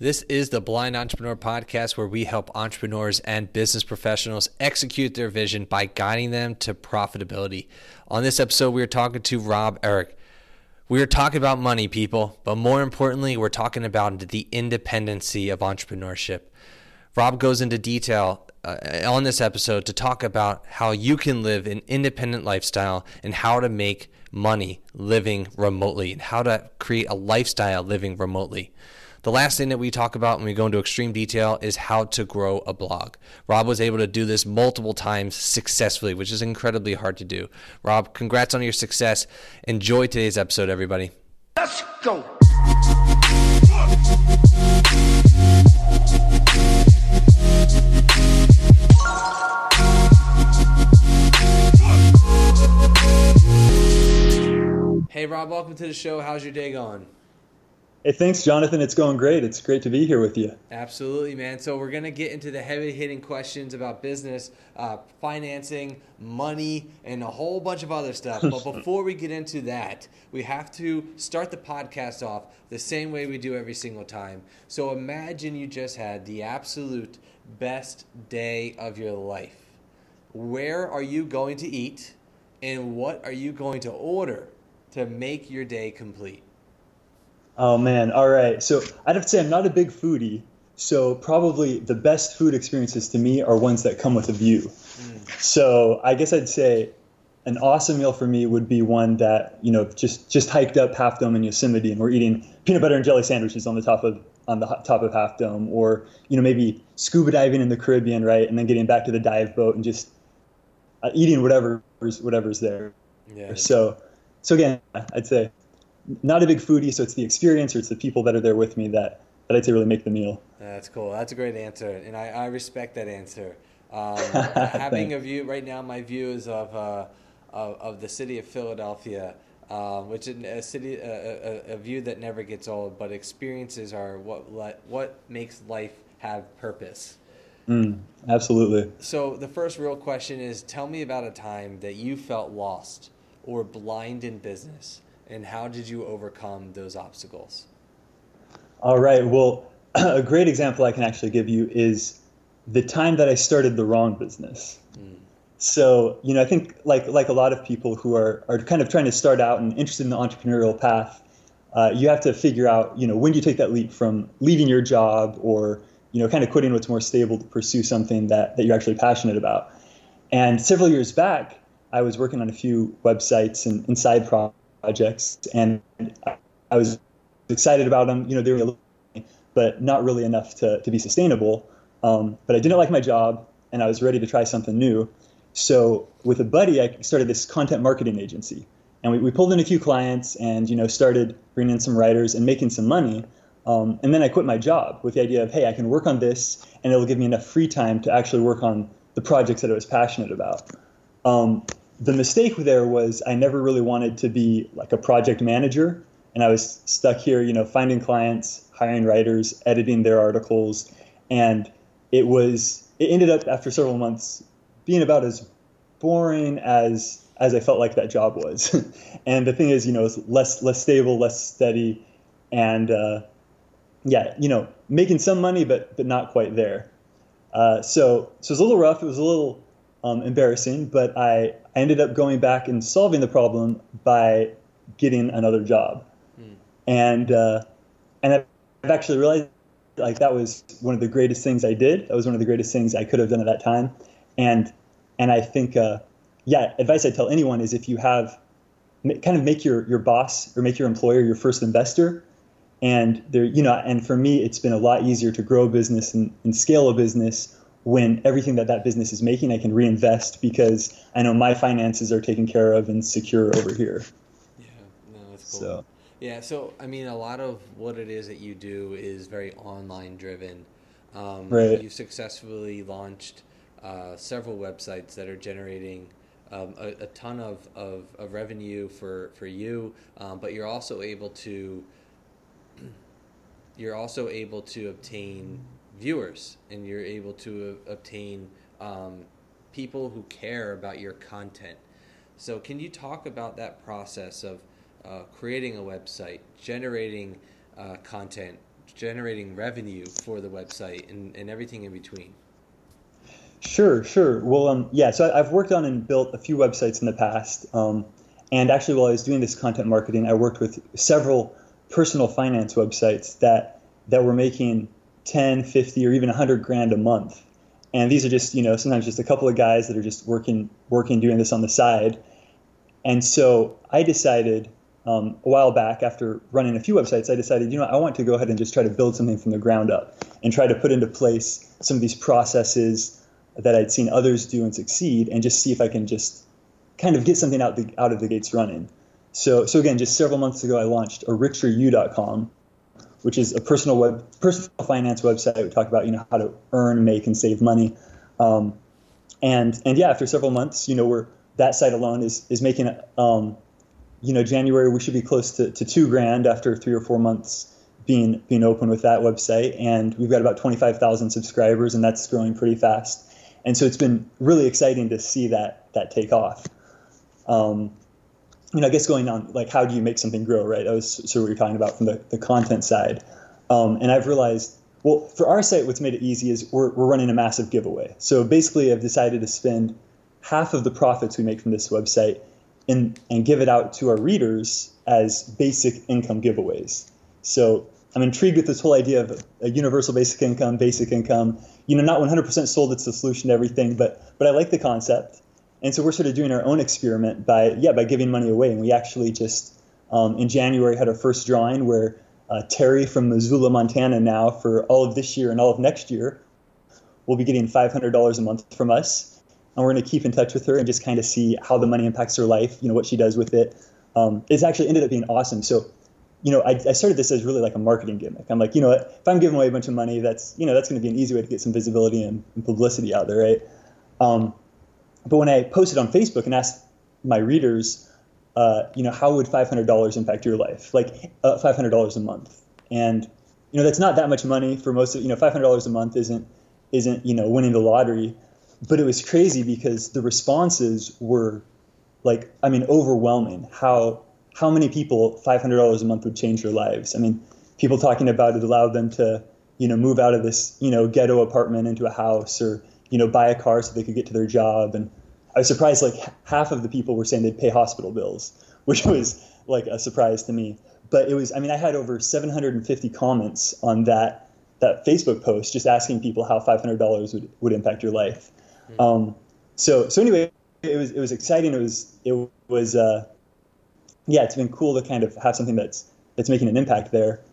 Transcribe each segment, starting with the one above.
This is the Blind Entrepreneur Podcast, where we help entrepreneurs and business professionals execute their vision by guiding them to profitability. On this episode, we are talking to Rob Eric. We are talking about money, people, but more importantly, we're talking about the independency of entrepreneurship. Rob goes into detail on this episode to talk about how you can live an independent lifestyle and how to make money living remotely and how to create a lifestyle living remotely. The last thing that we talk about when we go into extreme detail is how to grow a blog. Rob was able to do this multiple times successfully, which is incredibly hard to do. Rob, congrats on your success. Enjoy today's episode, everybody. Let's go. Hey, Rob, welcome to the show. How's your day going? Hey, thanks, Jonathan. It's going great. It's great to be here with you. Absolutely, man. So we're going to get into the heavy-hitting questions about business, financing, money, and a whole bunch of other stuff. But before we get into that, we have to start the podcast off the same way we do every single time. So imagine you just had the absolute best day of your life. Where are you going to eat, and what are you going to order to make your day complete? Oh, man. All right. So I'd have to say I'm not a big foodie. So probably the best food experiences to me are ones that come with a view. So I guess I'd say an awesome meal for me would be one that, just hiked up Half Dome in Yosemite and we're eating peanut butter and jelly sandwiches on the top of Half Dome, or, maybe scuba diving in the Caribbean, right? And then getting back to the dive boat and just eating whatever's there. Yeah. So again, I'd say not a big foodie, so it's the experience or it's the people that are there with me that I'd say really make the meal. That's cool. That's a great answer, and I respect that answer. Having a view right now, my view is of the city of Philadelphia, which is a city, a view that never gets old. But experiences are what makes life have purpose. Absolutely. So the first real question is: tell me about a time that you felt lost or blind in business. And how did you overcome those obstacles? All right. Well, a great example I can actually give you is the time that I started the wrong business. So, I think like a lot of people who are kind of trying to start out and interested in the entrepreneurial path, you have to figure out, when do you take that leap from leaving your job or, kind of quitting what's more stable to pursue something that you're actually passionate about. And several years back, I was working on a few websites and side projects, and I was excited about them. They were, but not really enough to be sustainable. But I didn't like my job, and I was ready to try something new. So with a buddy, I started this content marketing agency, and we pulled in a few clients, and started bringing in some writers and making some money. And then I quit my job with the idea of, hey, I can work on this, and it'll give me enough free time to actually work on the projects that I was passionate about. The mistake there was I never really wanted to be like a project manager, and I was stuck here, finding clients, hiring writers, editing their articles, and it ended up after several months being about as boring as I felt like that job was. And the thing is, it's less stable, less steady, and making some money, but not quite there. So it was a little rough. It was a little embarrassing, but I ended up going back and solving the problem by getting another job. And I've actually realized like that was one of the greatest things I did. That was one of the greatest things I could have done at that time. And I think, advice I tell anyone is if you have kind of make your boss or make your employer your first investor. And there, and for me, it's been a lot easier to grow a business and scale a business when everything that business is making, I can reinvest because I know my finances are taken care of and secure over here. Yeah, no, that's cool. So, a lot of what it is that you do is very online driven. Right. You've successfully launched several websites that are generating a ton of revenue for you, but you're also able to obtain viewers, and you're able to obtain people who care about your content. So can you talk about that process of creating a website, generating content, generating revenue for the website and everything in between? Sure. Well, yeah, so I've worked on and built a few websites in the past. And actually, while I was doing this content marketing, I worked with several personal finance websites that were making 10, 50, or even 100 grand a month. And these are just, sometimes just a couple of guys that are just working, doing this on the side. And so I decided a while back, after running a few websites, I decided, I want to go ahead and just try to build something from the ground up and try to put into place some of these processes that I'd seen others do and succeed, and just see if I can just kind of get something out of the gates running. So again, just several months ago, I launched aricheryou.com, which is a personal finance website. We talk about how to earn, make, and save money. And yeah, after several months, that site alone is making January we should be close to $2,000 after 3 or 4 months being open with that website, and we've got about 25,000 subscribers, and that's growing pretty fast. And so it's been really exciting to see that take off. I guess going on, like, how do you make something grow, right? That was sort of what you're talking about from the content side. And I've realized, well, for our site, what's made it easy is we're running a massive giveaway. So basically, I've decided to spend half of the profits we make from this website and give it out to our readers as basic income giveaways. So I'm intrigued with this whole idea of a universal basic income, not 100% sold it's the solution to everything, but I like the concept. And so we're sort of doing our own experiment by giving money away. And we actually just, in January, had our first drawing where Terry from Missoula, Montana, now for all of this year and all of next year, will be getting $500 a month from us. And we're going to keep in touch with her and just kind of see how the money impacts her life, what she does with it. It's actually ended up being awesome. So, I started this as really like a marketing gimmick. I'm like, if I'm giving away a bunch of money, that's going to be an easy way to get some visibility and publicity out there, right? But when I posted on Facebook and asked my readers, how would $500 impact your life? Like $500 a month. And, that's not that much money for most of, $500 a month isn't, winning the lottery. But it was crazy because the responses were overwhelming. How many people $500 a month would change their lives? I mean, people talking about it allowed them to, move out of this, ghetto apartment into a house, or, buy a car so they could get to their job. And I was surprised, like half of the people were saying they'd pay hospital bills, which was like a surprise to me. But it was, I had over 750 comments on that Facebook post just asking people how $500 would impact your life. Mm-hmm. So anyway, it was exciting. It was it's been cool to kind of have something that's making an impact there.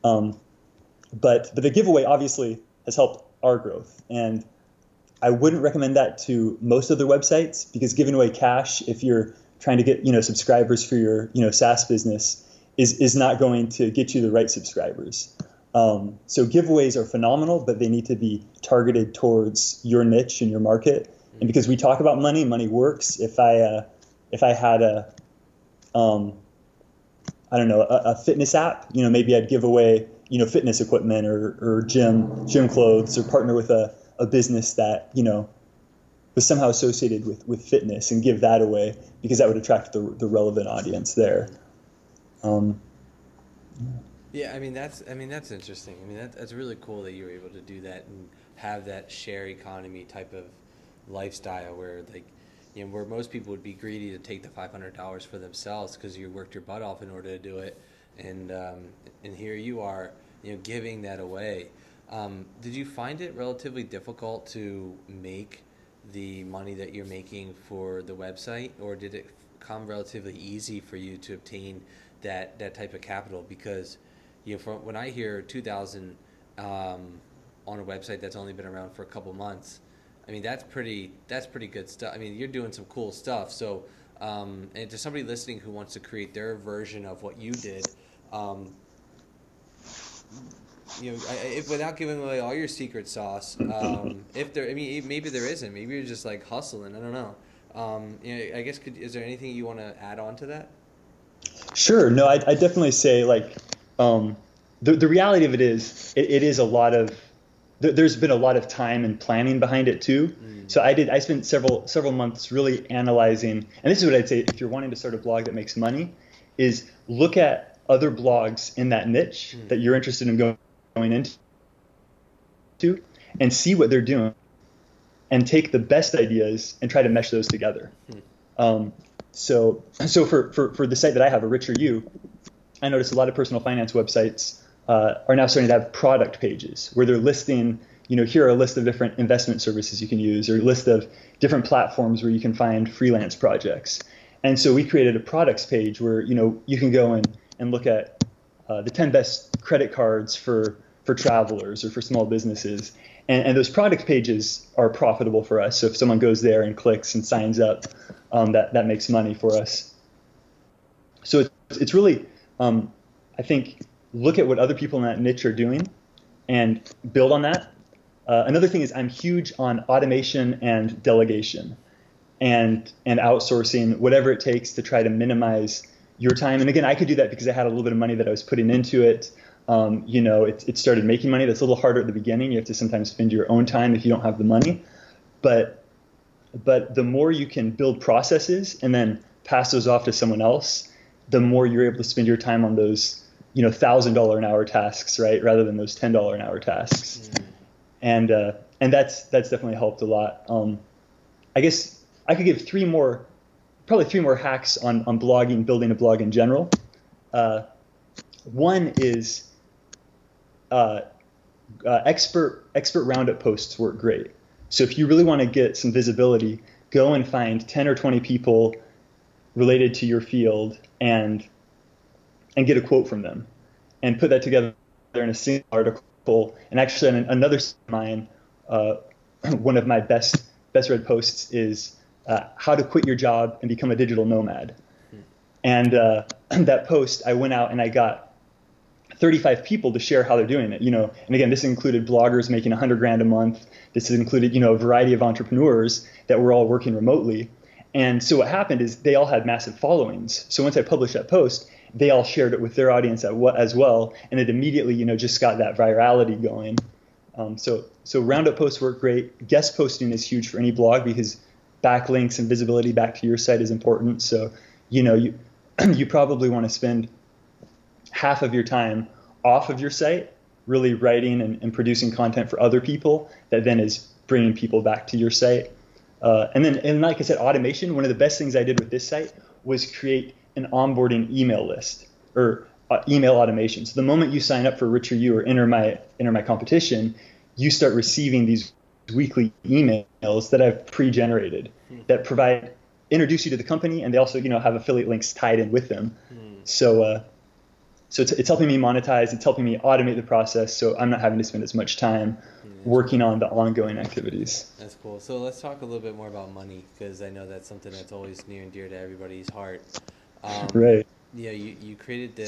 But the giveaway obviously has helped our growth, and I wouldn't recommend that to most other websites, because giving away cash, if you're trying to get subscribers for your SaaS business, is not going to get you the right subscribers. So giveaways are phenomenal, but they need to be targeted towards your niche and your market. And because we talk about money works. If I had a fitness app, maybe I'd give away fitness equipment or gym clothes, or partner with a business that was somehow associated with fitness and give that away, because that would attract the relevant audience there. Yeah, that's interesting. That's really cool that you were able to do that and have that share economy type of lifestyle where where most people would be greedy to take the $500 for themselves because you worked your butt off in order to do it, and here you are, giving that away. Did you find it relatively difficult to make the money that you're making for the website, or did it come relatively easy for you to obtain that type of capital? Because from when I hear 2,000 on a website that's only been around for a couple months, that's pretty good stuff. You're doing some cool stuff. So, and to somebody listening who wants to create their version of what you did, if without giving away all your secret sauce, if there, maybe there isn't. Maybe you're just like hustling. I don't know. I guess is there anything you want to add on to that? Sure. No, I definitely say the reality of it is it is a lot of. There's been a lot of time and planning behind it too. So I spent several months really analyzing, and this is what I'd say if you're wanting to start a blog that makes money, is look at other blogs in that niche that you're interested in going going into and see what they're doing and take the best ideas and try to mesh those together. So for the site that I have, A Richer You, I noticed a lot of personal finance websites are now starting to have product pages where they're listing, here are a list of different investment services you can use, or a list of different platforms where you can find freelance projects. And so we created a products page where, you can go and look at the 10 best credit cards for travelers or for small businesses. And those product pages are profitable for us. So if someone goes there and clicks and signs up, that makes money for us. So it's really, I think, look at what other people in that niche are doing and build on that. Another thing is I'm huge on automation and delegation and outsourcing, whatever it takes to try to minimize your time. And again, I could do that because I had a little bit of money that I was putting into it. It started making money. That's a little harder at the beginning. You have to sometimes spend your own time if you don't have the money. But the more you can build processes and then pass those off to someone else, the more you're able to spend your time on those, $1,000 an hour tasks, right, rather than those $10 an hour tasks. And that's definitely helped a lot. I guess I could give probably three more hacks on blogging, building a blog in general. One is expert roundup posts work great. So if you really want to get some visibility, go and find 10 or 20 people related to your field and get a quote from them and put that together in a single article. And actually, another of mine, one of my best read posts is how to quit your job and become a digital nomad. And that post, I went out and I got 35 people to share how they're doing it, and again, this included bloggers making $100,000 a month. This included, a variety of entrepreneurs that were all working remotely. And so what happened is they all had massive followings. So once I published that post, they all shared it with their audience as well. And it immediately, just got that virality going. So roundup posts work great. Guest posting is huge for any blog because backlinks and visibility back to your site is important. So, you probably want to spend half of your time off of your site, really writing and producing content for other people that then is bringing people back to your site. And like I said, automation, one of the best things I did with this site was create an onboarding email list or email automation. So the moment you sign up for Richer You or enter my competition, you start receiving these weekly emails that I've pre-generated that introduce you to the company, and they also, have affiliate links tied in with them. So it's helping me monetize. It's helping me automate the process, so I'm not having to spend as much time working on the ongoing activities. That's cool. So let's talk a little bit more about money, because I know that's something that's always near and dear to everybody's heart. Right. You created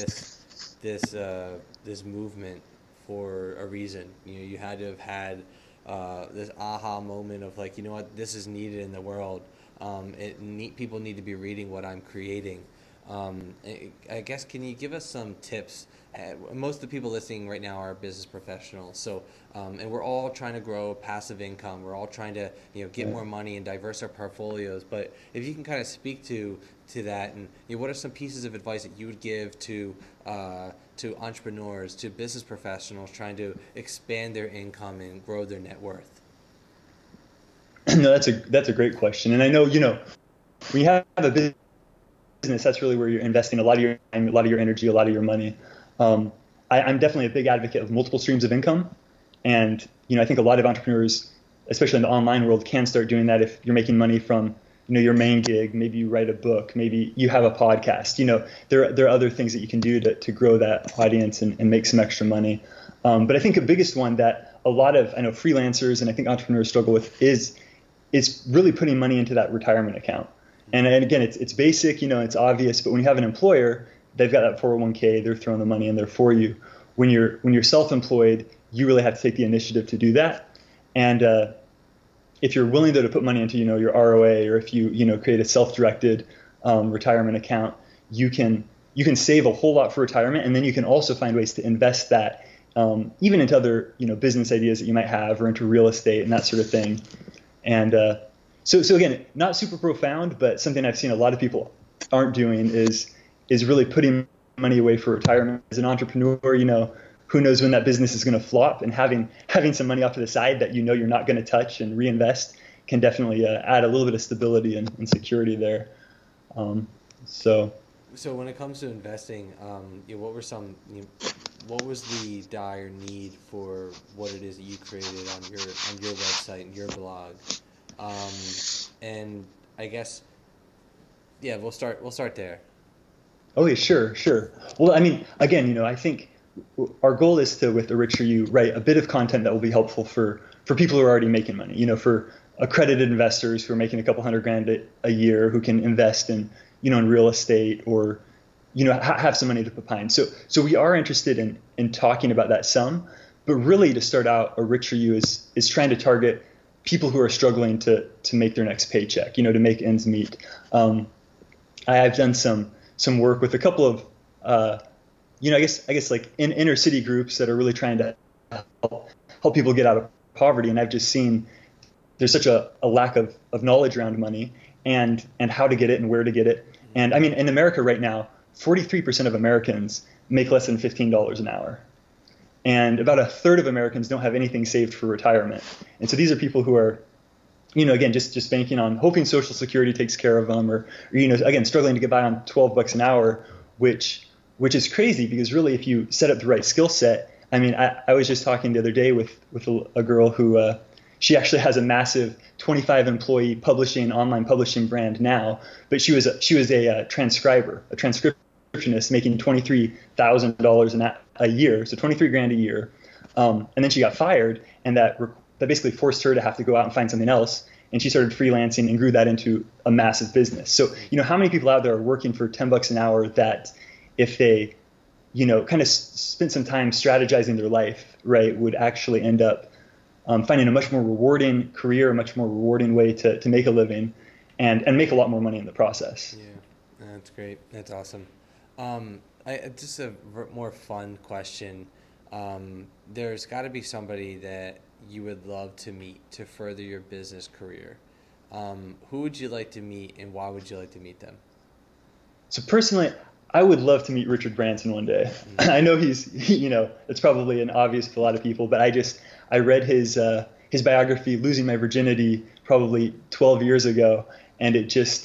this movement for a reason. You had to have had this aha moment of like, what, this is needed in the world. People need to be reading what I'm creating. I guess, can you give us some tips? Most of the people listening right now are business professionals, so and we're all trying to grow passive income. We're all trying to get more money and diverse our portfolios. But if you can kind of speak to that, and what are some pieces of advice that you would give to entrepreneurs, to business professionals trying to expand their income and grow their net worth? No, that's a great question, and I know when you have a business, that's really where you're investing a lot of your time, a lot of your energy, a lot of your money. I'm definitely a big advocate of multiple streams of income. And, I think a lot of entrepreneurs, especially in the online world, can start doing that if you're making money from, your main gig. Maybe you write a book, maybe you have a podcast. There are other things that you can do to grow that audience and make some extra money. But I think the biggest one that a lot of, freelancers and I think entrepreneurs struggle with is really putting money into that retirement account. And again, it's basic, it's obvious, but when you have an employer, they've got that 401k, they're throwing the money in there for you. When you're self-employed, you really have to take the initiative to do that. And if you're willing though to put money into, your ROA, or if you, create a self-directed retirement account, you can save a whole lot for retirement. And then you can also find ways to invest that even into other, business ideas that you might have, or into real estate and that sort of thing. And So again, not super profound, but something I've seen a lot of people aren't doing is really putting money away for retirement. As an entrepreneur, who knows when that business is going to flop, and having some money off to the side that you're not going to touch and reinvest can definitely add a little bit of stability and security there. So when it comes to investing, what was the dire need for what it is that you created on your website and your blog? And I guess, yeah, we'll start there. Oh yeah, sure. Well, I mean, again, I think our goal is to, with The Richer You, write a bit of content that will be helpful for people who are already making money, for accredited investors who are making a couple $100,000 a year, who can invest in, in real estate, or, have some money to put behind. So we are interested in talking about that some, but really to start out, A Richer You is trying to target people who are struggling to make their next paycheck, to make ends meet. I've done some work with a couple of, I guess like in inner city groups that are really trying to help people get out of poverty. And I've just seen there's such a lack of knowledge around money and how to get it and where to get it. And I mean, in America right now, 43% of Americans make less than $15 an hour. And about a third of Americans don't have anything saved for retirement. And so these are people who are, again, just banking on hoping Social Security takes care of them, or again, struggling to get by on $12 an hour, which is crazy, because really, if you set up the right skill set, I mean, I was just talking the other day with a girl who, she actually has a massive 25 employee online publishing brand now, but she was a transcriber, a transcriptionist, making $23,000 a year, so 23 grand a year. And then she got fired, and that basically forced her to have to go out and find something else. And she started freelancing and grew that into a massive business. So, how many people out there are working for $10 an hour that if they, kind of spent some time strategizing their life, right, would actually end up finding a much more rewarding career, a much more rewarding way to make a living and make a lot more money in the process. Yeah, that's great. That's awesome. Just a more fun question. There's got to be somebody that you would love to meet to further your business career. Who would you like to meet, and why would you like to meet them? So personally, I would love to meet Richard Branson one day. Mm-hmm. I know he's, it's probably an obvious to a lot of people, but I read his biography, Losing My Virginity, probably 12 years ago, and it just,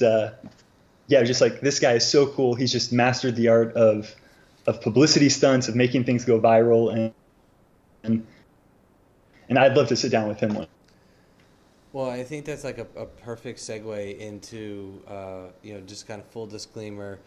just like, this guy is so cool. He's just mastered the art of publicity stunts, of making things go viral, and I'd love to sit down with him one. Well, I think that's like a perfect segue into, just kind of full disclaimer.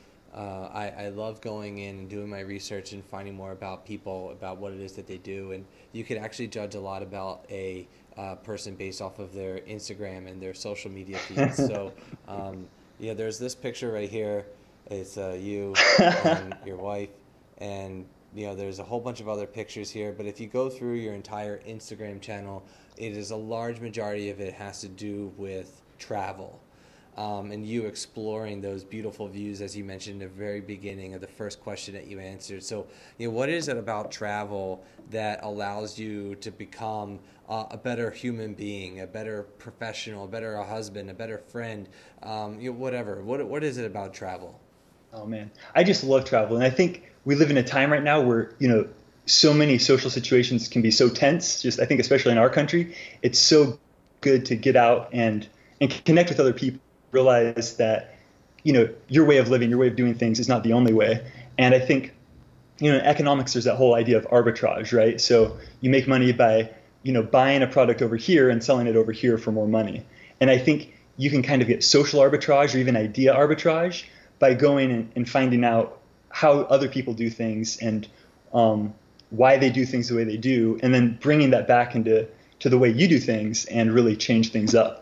I love going in and doing my research and finding more about people, about what it is that they do. And you can actually judge a lot about a person based off of their Instagram and their social media feeds. So, there's this picture right here. It's you and your wife. And, there's a whole bunch of other pictures here. But if you go through your entire Instagram channel, it is a large majority of it has to do with travel. And you exploring those beautiful views, as you mentioned in the very beginning of the first question that you answered. So, what is it about travel that allows you to become a better human being, a better professional, a better husband, a better friend, whatever? What is it about travel? Oh, man. I just love travel. And I think we live in a time right now where, so many social situations can be so tense. Just, I think, especially in our country, it's so good to get out and connect with other people. Realize that, your way of living, your way of doing things is not the only way. And I think, in economics, there's that whole idea of arbitrage, right? So you make money by, buying a product over here and selling it over here for more money. And I think you can kind of get social arbitrage or even idea arbitrage by going and finding out how other people do things and why they do things the way they do, and then bringing that back into the way you do things and really change things up.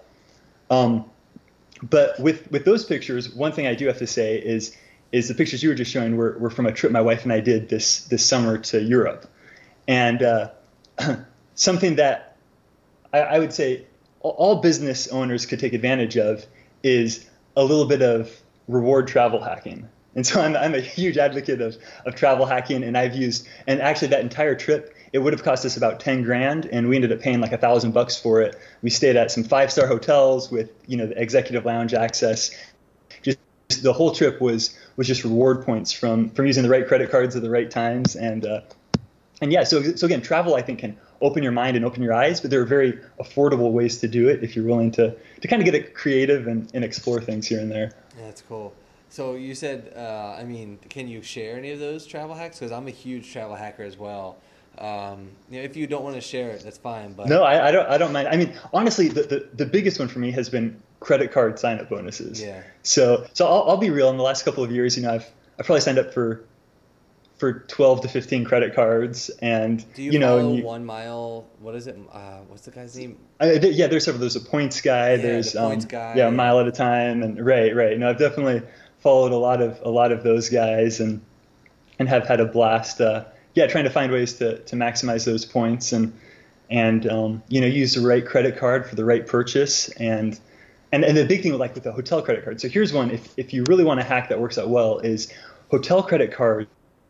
But with those pictures, one thing I do have to say is the pictures you were just showing were from a trip my wife and I did this summer to Europe. And something that I would say all business owners could take advantage of is a little bit of reward travel hacking. And so I'm a huge advocate of travel hacking, and and actually that entire trip, it would have cost us about 10 grand, and we ended up paying like $1,000 for it. We stayed at some 5-star hotels with, the executive lounge access. Just the whole trip was just reward points from using the right credit cards at the right times. And and yeah, so again, travel I think can open your mind and open your eyes, but there are very affordable ways to do it if you're willing to kind of get it creative and explore things here and there. Yeah, that's cool. So you said, I mean, can you share any of those travel hacks? Because I'm a huge travel hacker as well. If you don't want to share it, that's fine. But No, I don't mind. I mean, honestly, the biggest one for me has been credit card sign up bonuses. Yeah. So I'll be real. In the last couple of years, I've probably signed up for 12 to 15 credit cards, and do you follow 1 Mile? What is it? What's the guy's name? Yeah, there's several. There's a points guy. Yeah, there's the points guy. Yeah, a mile at a time, and right. No, I've definitely followed a lot of those guys, and have had a blast. Trying to find ways to maximize those points, and use the right credit card for the right purchase, and the big thing like with the hotel credit card. So here's one, if you really want a hack that works out well, is hotel credit cards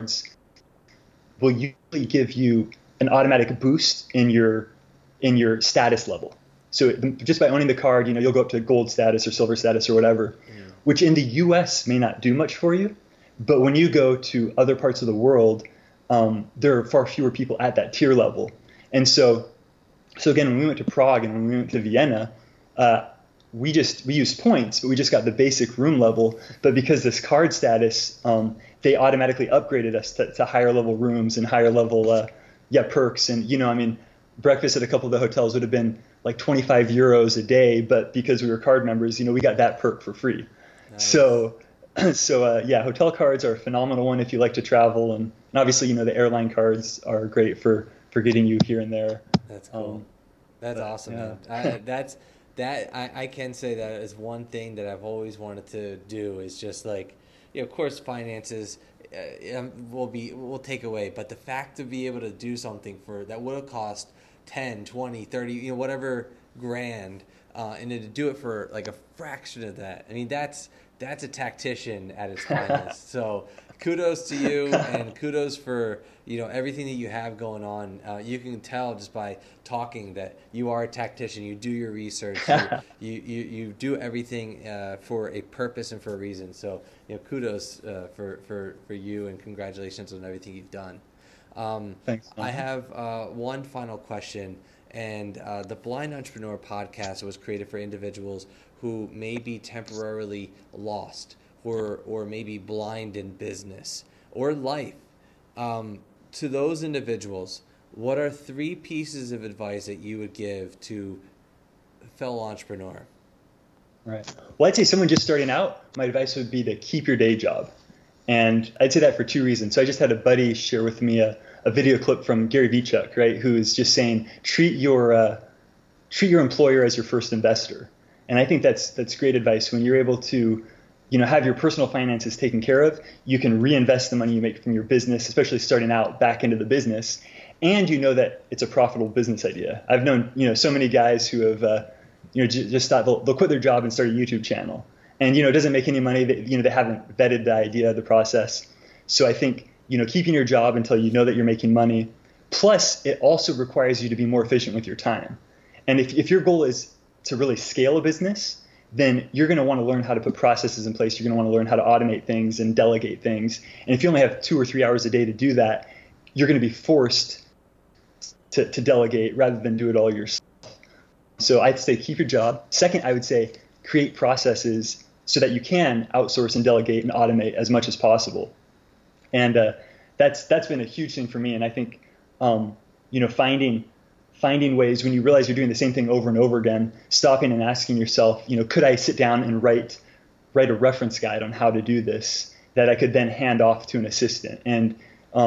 will usually give you an automatic boost in your status level. So just by owning the card, you'll go up to gold status or silver status or whatever, which in the US may not do much for you. But when you go to other parts of the world, there are far fewer people at that tier level. And so again, when we went to Prague and when we went to Vienna, we used points, but we just got the basic room level. But because this card status, they automatically upgraded us to higher level rooms and higher level perks. And breakfast at a couple of the hotels would have been like 25 euros a day, but because we were card members, we got that perk for free. Nice. So hotel cards are a phenomenal one if you like to travel, and obviously the airline cards are great for getting you here and there. That's cool. That's awesome, yeah. Man. I can say that is one thing that I've always wanted to do, is just like, of course finances will take away, but the fact to be able to do something that would have cost 10, 20, 30, whatever grand, and then to do it for like a fraction of that. I mean, that's a tactician at its finest. So kudos to you, and kudos for everything that you have going on. You can tell just by talking that you are a tactician. You do your research. You do everything for a purpose and for a reason. So kudos for you, and congratulations on everything you've done. Thanks. I have one final question. And the Blind Entrepreneur podcast was created for individuals who may be temporarily lost, or maybe blind in business or life. To those individuals, what are 3 pieces of advice that you would give to a fellow entrepreneur? Right. Well, I'd say someone just starting out, my advice would be to keep your day job. And I'd say that for 2 reasons. So I just had a buddy share with me a video clip from Gary Vaynerchuk, right, who is just saying, treat your employer as your first investor. And I think that's great advice. When you're able to, have your personal finances taken care of, you can reinvest the money you make from your business, especially starting out, back into the business. And that it's a profitable business idea. I've known, so many guys who have, just thought they'll quit their job and start a YouTube channel. And, it doesn't make any money. They haven't vetted the idea, the process. So I think, keeping your job until you know that you're making money. Plus, it also requires you to be more efficient with your time. And if your goal is to really scale a business, then you're going to want to learn how to put processes in place. You're going to want to learn how to automate things and delegate things. And if you only have 2 or 3 hours a day to do that, you're going to be forced to delegate rather than do it all yourself. So I'd say keep your job. Second, I would say create processes so that you can outsource and delegate and automate as much as possible. And that's been a huge thing for me. And I think, finding ways when you realize you're doing the same thing over and over again, stopping and asking yourself, could I sit down and write a reference guide on how to do this that I could then hand off to an assistant? And,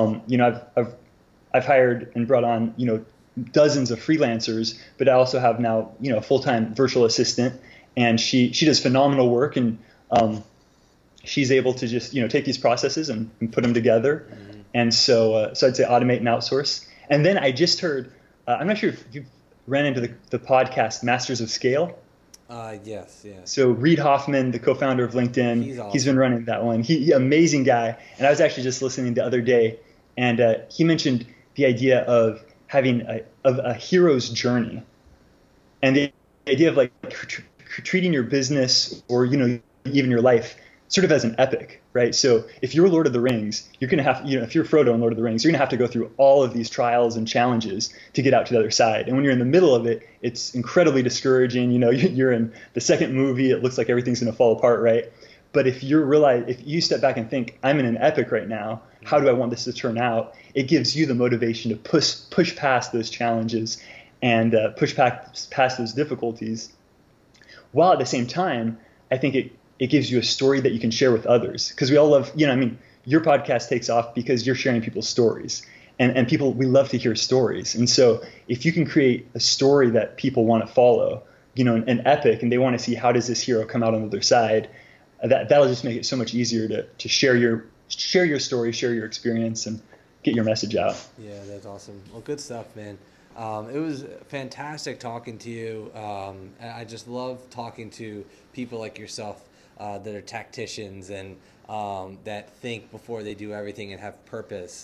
I've hired and brought on, dozens of freelancers, but I also have now, a full-time virtual assistant, and she does phenomenal work. And, she's able to just, take these processes and put them together. Mm-hmm. And so I'd say automate and outsource. And then I just heard, I'm not sure if you ran into the podcast Masters of Scale. Yes. So Reid Hoffman, the co-founder of LinkedIn, he's awesome. He's been running that one. He amazing guy. And I was actually just listening the other day, and he mentioned the idea of having a hero's journey, and the idea of like treating your business or even your life sort of as an epic, right? So if you're Lord of the Rings, you're going to have, if you're Frodo in Lord of the Rings, you're going to have to go through all of these trials and challenges to get out to the other side. And when you're in the middle of it, it's incredibly discouraging. You're in the second movie, it looks like everything's going to fall apart, right? But if you step back and think, I'm in an epic right now, how do I want this to turn out? It gives you the motivation to push past those challenges and push past those difficulties. While at the same time, I think it gives you a story that you can share with others. Because we all love, your podcast takes off because you're sharing people's stories. And people, we love to hear stories. And so if you can create a story that people want to follow, an epic, and they want to see how does this hero come out on the other side, that'll just make it so much easier to share your story, share your experience, and get your message out. Yeah, that's awesome. Well, good stuff, man. It was fantastic talking to you. I just love talking to people like yourself that are tacticians and that think before they do everything and have purpose.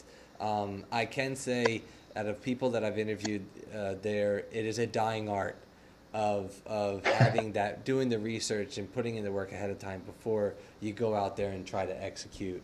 I can say, out of people that I've interviewed, it is a dying art of having that, doing the research and putting in the work ahead of time before you go out there and try to execute.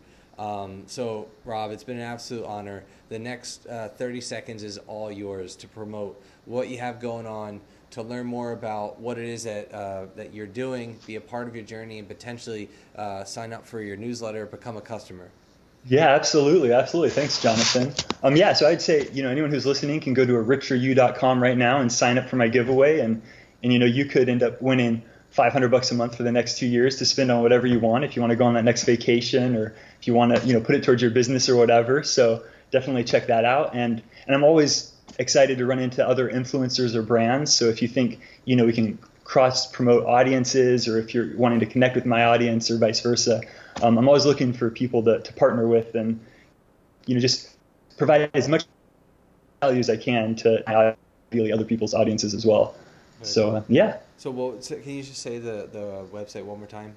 So, Rob, it's been an absolute honor. The next 30 seconds is all yours to promote what you have going on, to learn more about what it is that you're doing, be a part of your journey, and potentially sign up for your newsletter, become a customer. Yeah, absolutely. Thanks, Jonathan. So I'd say, anyone who's listening can go to aricheryou.com right now and sign up for my giveaway. And you could end up winning $500 a month for the next 2 years to spend on whatever you want. If you want to go on that next vacation, or if you want to, put it towards your business or whatever. So definitely check that out. And I'm always excited to run into other influencers or brands. So if you think, we can cross promote audiences, or if you're wanting to connect with my audience or vice versa, I'm always looking for people to partner with and, just provide as much value as I can to ideally other people's audiences as well. Right. So, yeah. So can you just say the website one more time?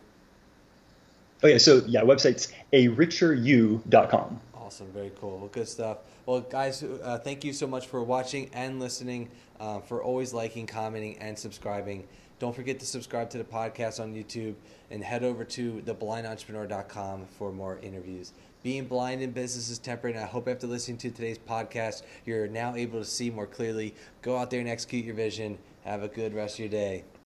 Okay, website's aricheryou.com. Awesome, very cool. Well, good stuff. Well, guys, thank you so much for watching and listening, for always liking, commenting, and subscribing. Don't forget to subscribe to the podcast on YouTube and head over to theblindentrepreneur.com for more interviews. Being blind in business is temporary, and I hope after listening to today's podcast, you're now able to see more clearly. Go out there and execute your vision. Have a good rest of your day.